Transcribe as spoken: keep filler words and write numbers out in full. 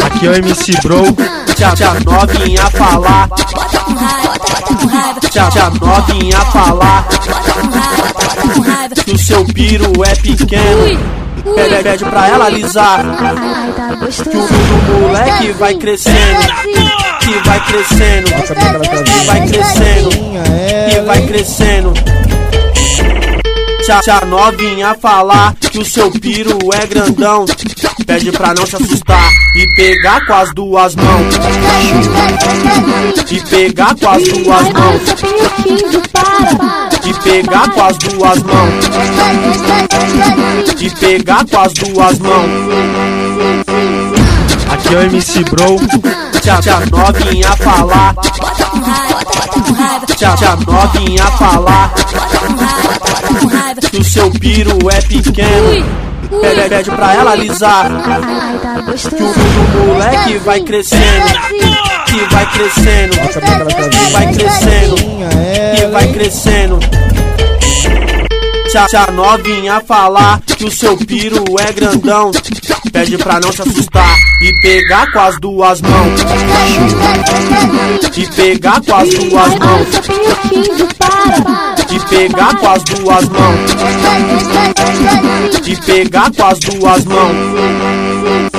Aqui é o M C Bro. Tia, tia novinha falar. Tia, tia novinha falar que o seu piru é pequeno. Pede, pede pra ela alisar. Que o, o moleque vai crescendo. Que vai crescendo. Que vai crescendo. Que vai crescendo. Tia, tia novinha falar que o seu piru é grandão. Pede pra não se assustar e pegar com as duas mãos. E pegar com as duas mãos. E pegar com as duas mãos. E pegar com as duas mãos. Aqui é o M C Bro. Tia, tia novinha falar. Tia, tia novinha falar que o seu piru é pequeno. Pede, pede pra ela alisar. Que o, o moleque vai crescendo. Que vai crescendo. Que vai crescendo. Que vai crescendo. Tia, tia novinha falar que o seu piru é grandão. Pede pra não se assustar e pegar com as duas mãos. E pegar com as duas mãos. E pegar com as duas mãos. E pegar com as duas mãos.